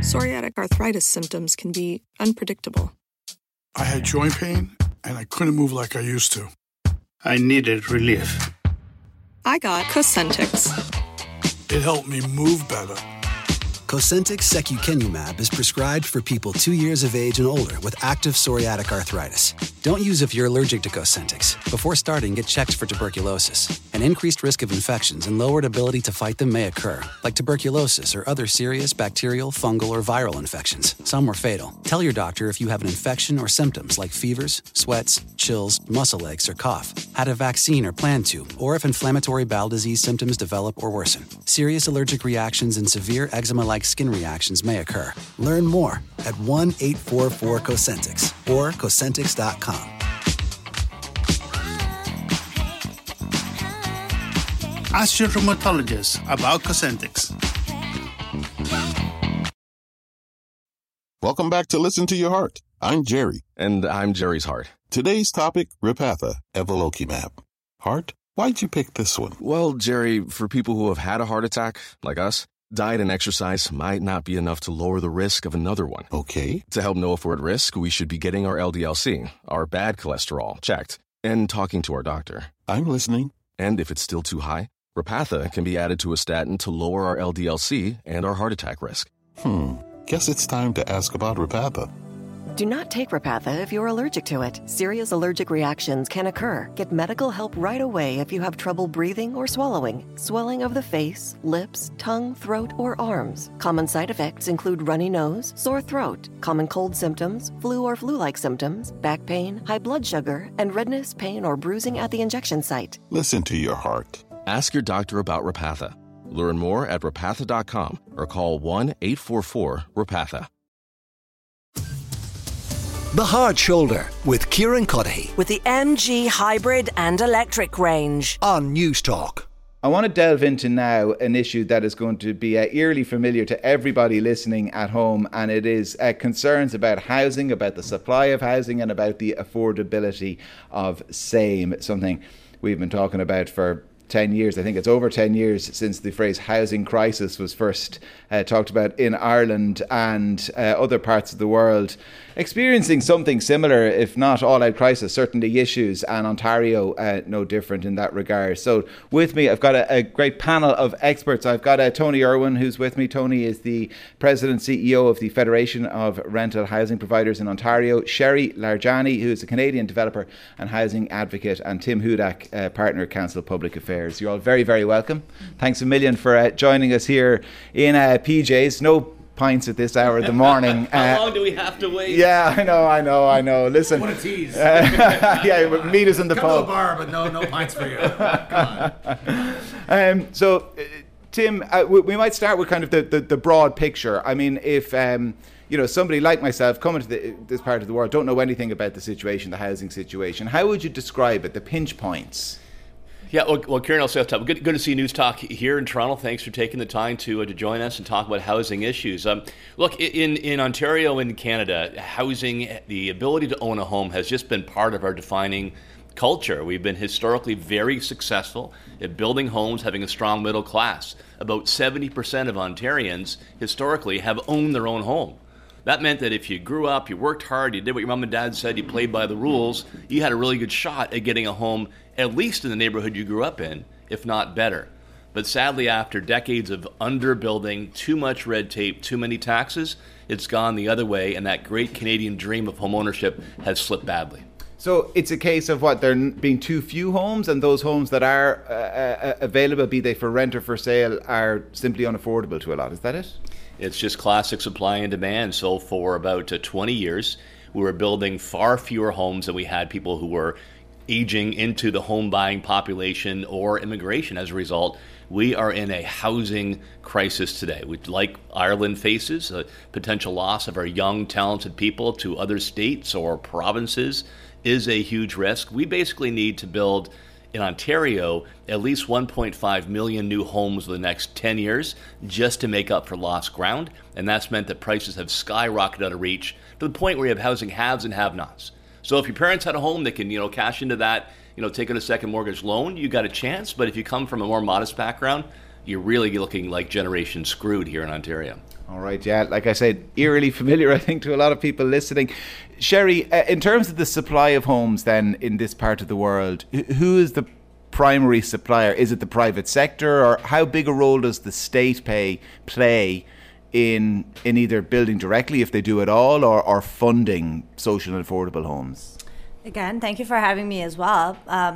Psoriatic arthritis symptoms can be unpredictable. I had joint pain, and I couldn't move like I used to. I needed relief. I got Cosentyx. It helped me move better. Cosentyx secukinumab is prescribed for people 2 years of age and older with active psoriatic arthritis. Don't use if you're allergic to Cosentyx. Before starting, get checked for tuberculosis. An increased risk of infections and lowered ability to fight them may occur, like tuberculosis or other serious bacterial, fungal, or viral infections. Some were fatal. Tell your doctor if you have an infection or symptoms like fevers, sweats, chills, muscle aches, or cough, had a vaccine or plan to, or if inflammatory bowel disease symptoms develop or worsen. Serious allergic reactions and severe eczema-like skin reactions may occur. Learn more at 1-844-COSENTYX or Cosentyx.com. Ask your rheumatologist about Cosentyx. Welcome back to Listen to Your Heart. I'm Jerry. And I'm Jerry's heart. Today's topic, Repatha, evolocumab. Heart? Why'd you pick this one? Well, Jerry, for people who have had a heart attack, like us, diet and exercise might not be enough to lower the risk of another one. Okay. To help know if we're at risk, we should be getting our LDL-C, our bad cholesterol, checked, and talking to our doctor. I'm listening. And if it's still too high, Repatha can be added to a statin to lower our LDL-C and our heart attack risk. Guess it's time to ask about Repatha. Do not take Repatha if you're allergic to it. Serious allergic reactions can occur. Get medical help right away if you have trouble breathing or swallowing, swelling of the face, lips, tongue, throat, or arms. Common side effects include runny nose, sore throat, common cold symptoms, flu or flu-like symptoms, back pain, high blood sugar, and redness, pain, or bruising at the injection site. Listen to your heart. Ask your doctor about Repatha. Learn more at Repatha.com or call 1-844-REPATHA. The Hard Shoulder with Kieran Cuddihy with the MG hybrid and electric range on News Talk. I want to delve into now an issue that is going to be eerily familiar to everybody listening at home, and it is concerns about housing, about the supply of housing, and about the affordability of same. Something we've been talking about for 10 years. I think it's over 10 years since the phrase housing crisis was first talked about in Ireland and other parts of the world, experiencing something similar, if not all-out crisis, certainly issues, and Ontario no different in that regard. So with me, I've got a great panel of experts. I've got Tony Irwin, who's with me. Tony is the President CEO of the Federation of Rental Housing Providers in Ontario. Sherry Larjani, who is a Canadian developer and housing advocate, and Tim Hudak, Partner, Council Public Affairs. You're all very, very welcome. Thanks a million for joining us here in PJ's. No pints at this hour of the morning. How long do we have to wait? Yeah, I know. Listen. What a tease. Yeah, meet us in the pub. Come to the bar, but no pints for you. Come on. Tim, we might start with kind of the broad picture. I mean, if somebody like myself coming to this part of the world don't know anything about the situation, the housing situation, how would you describe it, the pinch points? Yeah, well, Kieran, I'll say off the top, good to see News Talk here in Toronto. Thanks for taking the time to join us and talk about housing issues. Look, in Ontario and Canada, housing, the ability to own a home has just been part of our defining culture. We've been historically very successful at building homes, having a strong middle class. About 70% of Ontarians historically have owned their own home. That meant that if you grew up, you worked hard, you did what your mom and dad said, you played by the rules, you had a really good shot at getting a home, at least in the neighborhood you grew up in, if not better. But sadly, after decades of underbuilding, too much red tape, too many taxes, it's gone the other way, and that great Canadian dream of homeownership has slipped badly. So it's a case of there being too few homes, and those homes that are available, be they for rent or for sale, are simply unaffordable to a lot. Is that it? It's just classic supply and demand. So for about 20 years, we were building far fewer homes than we had people who were aging into the home buying population or immigration. As a result, we are in a housing crisis today. Like Ireland faces, a potential loss of our young, talented people to other states or provinces is a huge risk. We basically need to build in Ontario at least 1.5 million new homes in the next 10 years just to make up for lost ground. And that's meant that prices have skyrocketed out of reach to the point where you have housing haves and have-nots. So if your parents had a home that can, cash into that, take out a second mortgage loan, you got a chance. But if you come from a more modest background, you're really looking like generation screwed here in Ontario. All right, yeah, like I said, eerily familiar, I think, to a lot of people listening. Sherry, in terms of the supply of homes then in this part of the world, who is the primary supplier? Is it the private sector, or how big a role does the state play in either building directly, if they do at all, or funding social and affordable homes? Again, thank you for having me as well.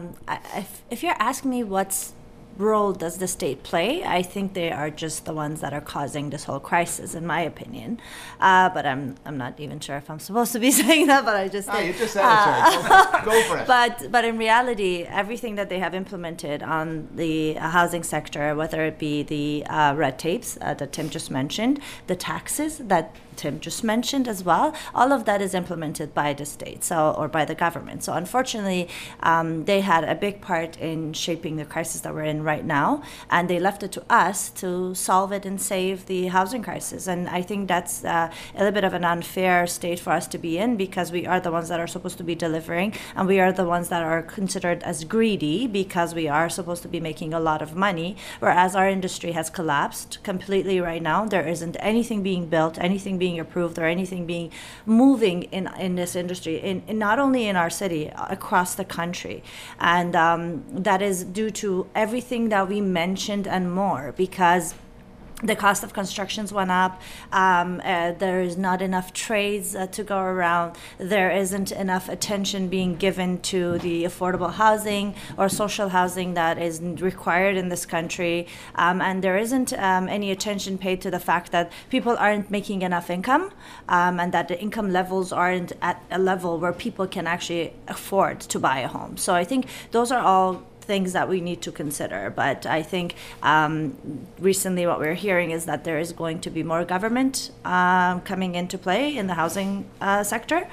If you're asking me what's role does the state play, I think they are just the ones that are causing this whole crisis, in my opinion. But I'm not even sure if I'm supposed to be saying that, but I just did. You just said it, sorry. Go for it. But in reality, everything that they have implemented on the housing sector, whether it be the red tapes that Tim just mentioned, the taxes that Tim just mentioned as well, all of that is implemented by the state, or by the government. So unfortunately, they had a big part in shaping the crisis that we're in right now, and they left it to us to solve it and save the housing crisis. And I think that's a little bit of an unfair state for us to be in, because we are the ones that are supposed to be delivering, and we are the ones that are considered as greedy because we are supposed to be making a lot of money, whereas our industry has collapsed completely right now. There isn't anything being built, anything being approved, or anything being moving in this industry, in not only in our city, across the country. And that is due to everything that we mentioned and more, because the cost of constructions went up. There is not enough trades to go around. There isn't enough attention being given to the affordable housing or social housing that is required in this country. And there isn't any attention paid to the fact that people aren't making enough income, and that the income levels aren't at a level where people can actually afford to buy a home. So I think those are all things that we need to consider. But I think recently what we're hearing is that there is going to be more government coming into play in the housing sector.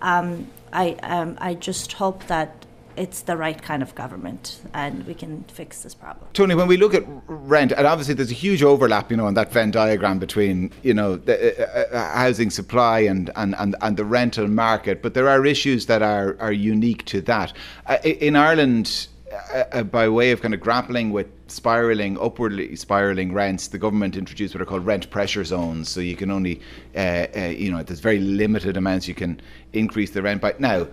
I just hope that it's the right kind of government and we can fix this problem. Tony, when we look at rent, and obviously there's a huge overlap, on that Venn diagram between, the housing supply and the rental market, but there are issues that are unique to that. In Ireland, by way of kind of grappling with upwardly spiraling rents, the government introduced what are called rent pressure zones. So you can only, there's very limited amounts you can increase the rent by. Now,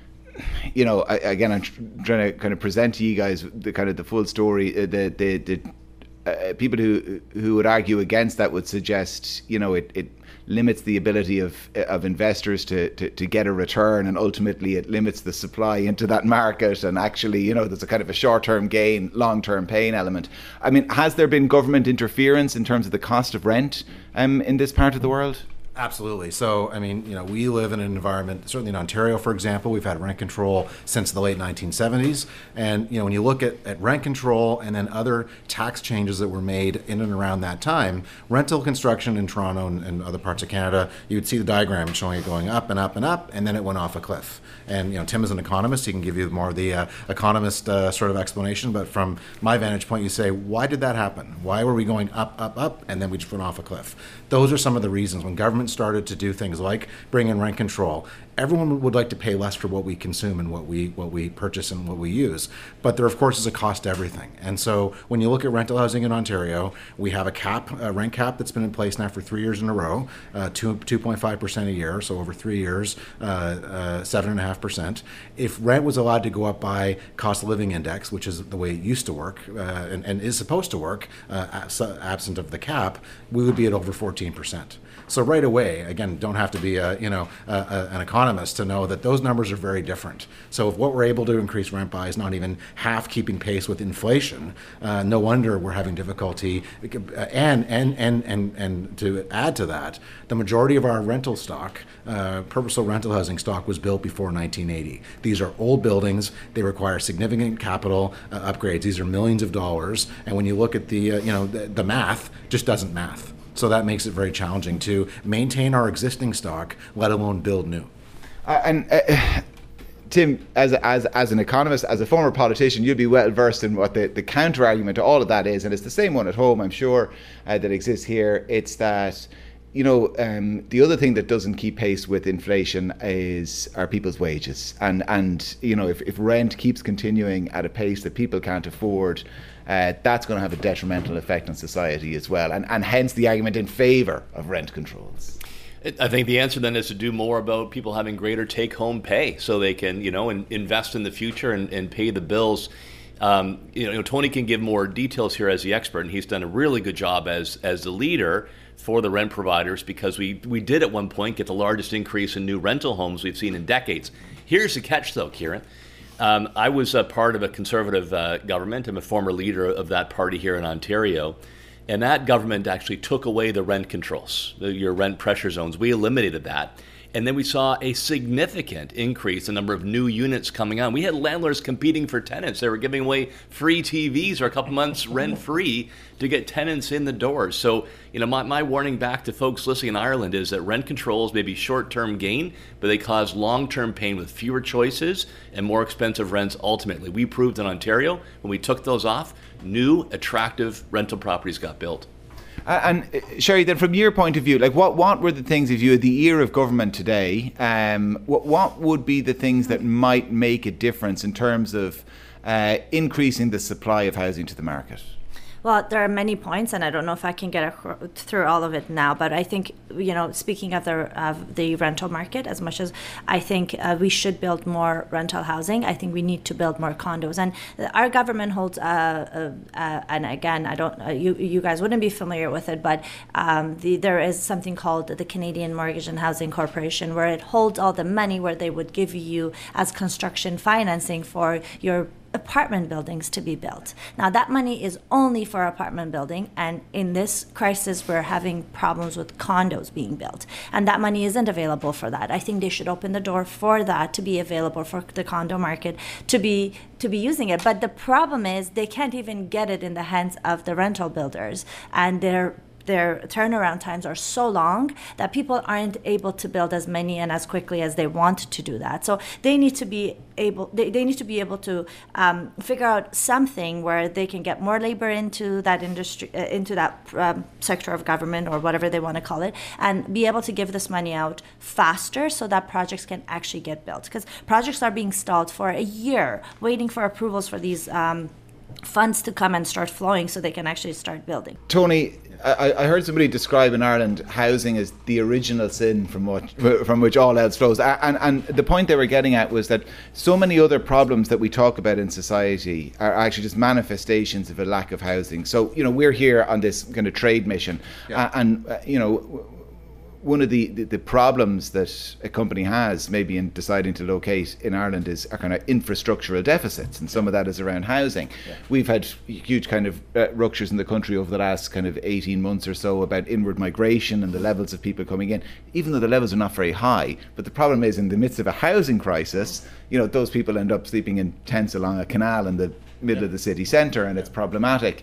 again, I'm trying to kind of present to you guys the full story. The people who would argue against that would suggest, it limits the ability of investors to get a return, and ultimately it limits the supply into that market, and actually, there's a kind of a short-term gain, long-term pain element. I mean, has there been government interference in terms of the cost of rent in this part of the world? Absolutely. So, we live in an environment, certainly in Ontario, for example, we've had rent control since the late 1970s. And, when you look at rent control and then other tax changes that were made in and around that time, rental construction in Toronto and other parts of Canada, you would see the diagram showing it going up and up and up, and then it went off a cliff. And, Tim is an economist. He can give you more of the economist sort of explanation. But from my vantage point, you say, why did that happen? Why were we going up, up, up, and then we just went off a cliff? Those are some of the reasons. When government started to do things like bring in rent control, everyone would like to pay less for what we consume and what we purchase and what we use. But there, of course, is a cost to everything. And so when you look at rental housing in Ontario, we have a rent cap that's been in place now for 3 years in a row, 2.5% a year, so over 3 years, 7.5%. If rent was allowed to go up by cost of living index, which is the way it used to work and is supposed to work, absent of the cap, we would be at over 14%. So right away, again, don't have to be an economist to know that those numbers are very different. So if what we're able to increase rent by is not even half keeping pace with inflation, no wonder we're having difficulty. And to add to that, the majority of our rental stock, purposeful rental housing stock, was built before 1980. These are old buildings. They require significant capital upgrades. These are millions of dollars. And when you look at the math, just doesn't math. So that makes it very challenging to maintain our existing stock, let alone build new. Tim, as an economist, as a former politician, you'd be well versed in what the counter argument to all of that is, and it's the same one at home, I'm sure, that exists here. It's that, the other thing that doesn't keep pace with inflation are people's wages. And if rent keeps continuing at a pace that people can't afford, that's going to have a detrimental effect on society as well. And hence the argument in favour of rent controls. I think the answer then is to do more about people having greater take-home pay so they can, invest in the future and pay the bills. Tony can give more details here as the expert, and he's done a really good job as the leader for the rent providers, because we did at one point get the largest increase in new rental homes we've seen in decades. Here's the catch, though, Kieran. I was a part of a Conservative government. I'm a former leader of that party here in Ontario. And that government actually took away the rent controls, your rent pressure zones. We eliminated that. And then we saw a significant increase in the number of new units coming on. We had landlords competing for tenants. They were giving away free TVs or a couple months rent-free to get tenants in the doors. So, my warning back to folks listening in Ireland is that rent controls may be short-term gain, but they cause long-term pain with fewer choices and more expensive rents ultimately. We proved in Ontario, when we took those off, new, attractive rental properties got built. And Sherry, then from your point of view, what were the things, if you had the ear of government today, what would be the things that might make a difference in terms of increasing the supply of housing to the market? Well, there are many points, and I don't know if I can get through all of it now. But I think, speaking of the rental market, as much as I think we should build more rental housing, I think we need to build more condos. And our government holds, and again, I don't, you guys wouldn't be familiar with it, but there is something called the Canadian Mortgage and Housing Corporation, where it holds all the money where they would give you as construction financing for your apartment buildings to be built. Now, that money is only for apartment building, and in this crisis we're having problems with condos being built, and that money isn't available for that. I think they should open the door for that to be available for the condo market to be using it. But the problem is they can't even get it in the hands of the rental builders, and their turnaround times are so long that people aren't able to build as many and as quickly as they want to do that. So they need to be able to figure out something where they can get more labor into that industry, into that sector of government, or whatever they want to call it, and be able to give this money out faster so that projects can actually get built. Because projects are being stalled for a year, waiting for approvals for these funds to come and start flowing so they can actually start building. Tony, I heard somebody describe in Ireland housing as the original sin from which all else flows. And the point they were getting at was that so many other problems that we talk about in society are actually just manifestations of a lack of housing. So, we're here on this kind of trade mission. Yeah. One of the problems that a company has maybe in deciding to locate in Ireland is a kind of infrastructural deficits, and some of that is around housing. Yeah. We've had huge kind of ruptures in the country over the last kind of 18 months or so about inward migration and the levels of people coming in, even though the levels are not very high. But the problem is, in the midst of a housing crisis, those people end up sleeping in tents along a canal in the middle of the city centre, and it's problematic.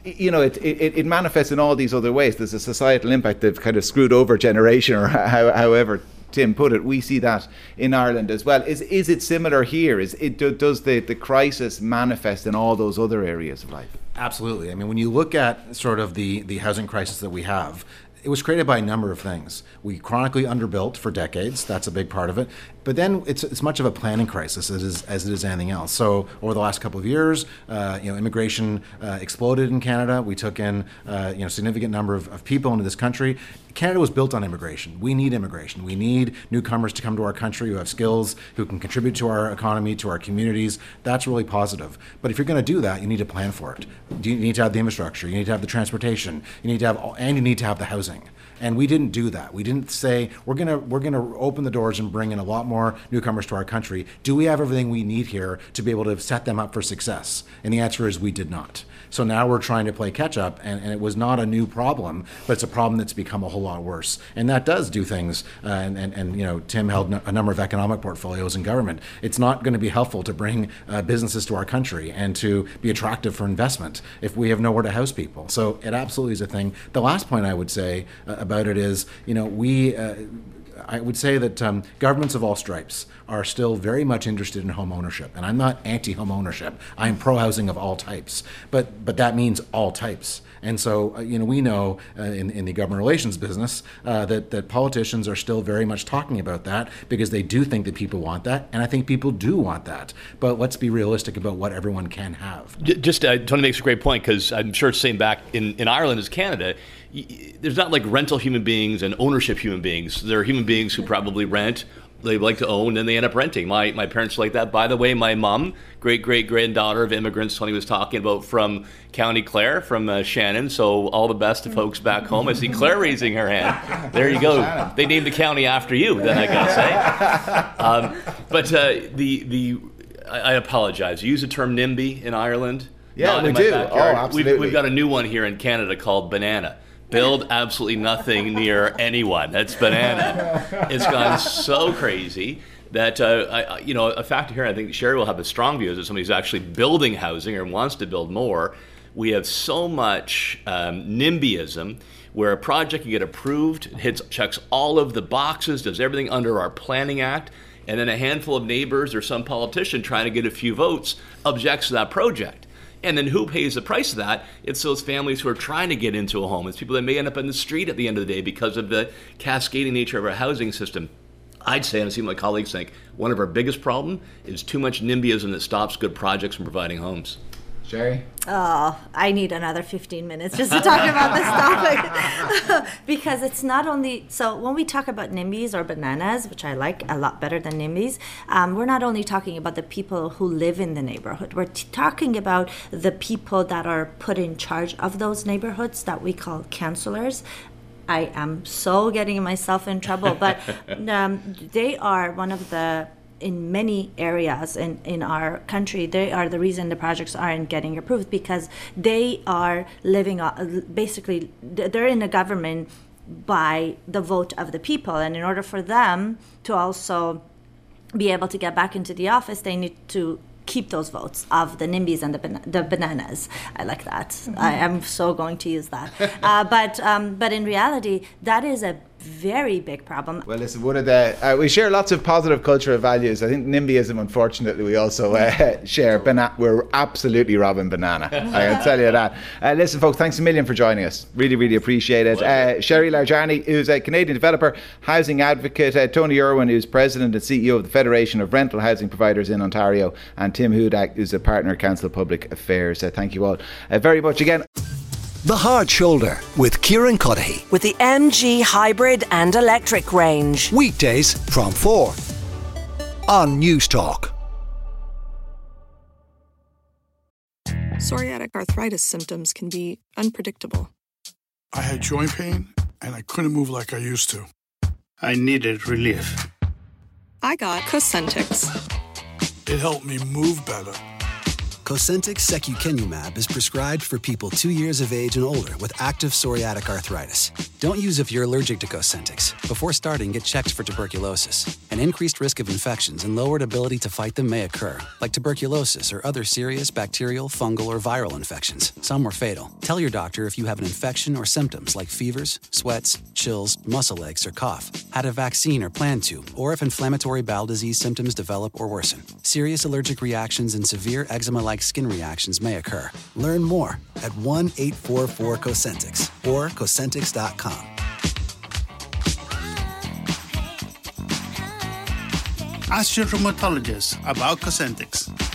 It manifests in all these other ways. There's a societal impact, the kind of screwed over generation, or however Tim put it. We see that in Ireland as well. Is it similar here? Does the crisis manifest in all those other areas of life? Absolutely. I mean, when you look at sort of the housing crisis that we have, it was created by a number of things. We chronically underbuilt for decades. That's a big part of it. But then it's much of a planning crisis as it is anything else. So over the last couple of years, immigration exploded in Canada. We took in significant number of people into this country. Canada was built on immigration. We need immigration. We need newcomers to come to our country who have skills, who can contribute to our economy, to our communities. That's really positive. But if you're going to do that, you need to plan for it. You need to have the infrastructure. You need to have the transportation. You need to have the housing. And we didn't do that. We didn't say we're gonna open the doors and bring in a lot more newcomers to our country. Do we have everything we need here to be able to set them up for success? And the answer is we did not. So now we're trying to play catch up, and it was not a new problem, but it's a problem that's become a whole lot worse. And that does do things. And Tim held a number of economic portfolios in government. It's not going to be helpful to bring businesses to our country and to be attractive for investment if we have nowhere to house people. So it absolutely is a thing. The last point I would say about it is, I would say that governments of all stripes are still very much interested in home ownership. And I'm not anti-home ownership. I'm pro-housing of all types. But that means all types. And so, we know in the government relations business that politicians are still very much talking about that because they do think that people want that. And I think people do want that. But let's be realistic about what everyone can have. Just, Tony makes a great point, because I'm sure it's the same back in Ireland as Canada. There's not like rental human beings and ownership human beings. There are human beings who probably rent, they like to own, and they end up renting. My parents like that. By the way, my mom, great-great-granddaughter of immigrants Tony was talking about from County Clare, from Shannon. So all the best to folks back home. I see Claire raising her hand. There you go. They named the county after you, then I gotta say. I apologize. You use the term NIMBY in Ireland? Yeah, Not we in my do. backyard. Oh, absolutely. We've got a new one here in Canada called Banana. Build absolutely nothing near anyone. That's banana. It's gone so crazy that, a factor here, I think Sherry will have a strong view as somebody who's actually building housing or wants to build more. We have so much NIMBYism, where a project can get approved, checks all of the boxes, does everything under our Planning Act, and then a handful of neighbors or some politician trying to get a few votes objects to that project. And then who pays the price of that? It's those families who are trying to get into a home. It's people that may end up in the street at the end of the day because of the cascading nature of our housing system. I'd say, and I see my colleagues think, one of our biggest problems is too much NIMBYism that stops good projects from providing homes. Sherry? Oh, I need another 15 minutes just to talk about this topic. Because it's not only, so when we talk about NIMBYs or bananas, which I like a lot better than NIMBYs, we're not only talking about the people who live in the neighborhood, we're talking about the people that are put in charge of those neighborhoods that we call councillors. I am so getting myself in trouble, but they are one of the, in many areas in our country, they are the reason the projects aren't getting approved, because they are living, basically, they're in the government by the vote of the people. And in order for them to also be able to get back into the office, they need to keep those votes of the NIMBYs and the bananas. I like that. Mm-hmm. I am so going to use that. But in reality, that is a very big problem. Well, listen, one of the we share lots of positive cultural values. I think NIMBYism, unfortunately, we also share. We're absolutely robbing banana. I can tell you that. Listen, folks, thanks a million for joining us. Really, really appreciate it. Sherry Larjani, who's a Canadian developer, housing advocate. Tony Irwin, who's president and CEO of the Federation of Rental Housing Providers in Ontario, and Tim Hudak, who's a partner at Council of Public Affairs. Thank you all very much again. The Hard Shoulder with Kieran Cuddihy. With the MG hybrid and electric range. Weekdays from 4 on News Talk. Psoriatic arthritis symptoms can be unpredictable. I had joint pain, and I couldn't move like I used to. I needed relief. I got Cosentyx. It helped me move better. Cosentyx secukinumab is prescribed for people 2 years of age and older with active psoriatic arthritis. Don't use if you're allergic to Cosentyx. Before starting, get checked for tuberculosis. An increased risk of infections and lowered ability to fight them may occur, like tuberculosis or other serious bacterial, fungal, or viral infections. Some were fatal. Tell your doctor if you have an infection or symptoms like fevers, sweats, chills, muscle aches, or cough, had a vaccine or plan to, or if inflammatory bowel disease symptoms develop or worsen. Serious allergic reactions and severe eczema-like skin reactions may occur. Learn more at 1-844-COSENTYX or Cosentyx.com. Ask your rheumatologist about Cosentyx.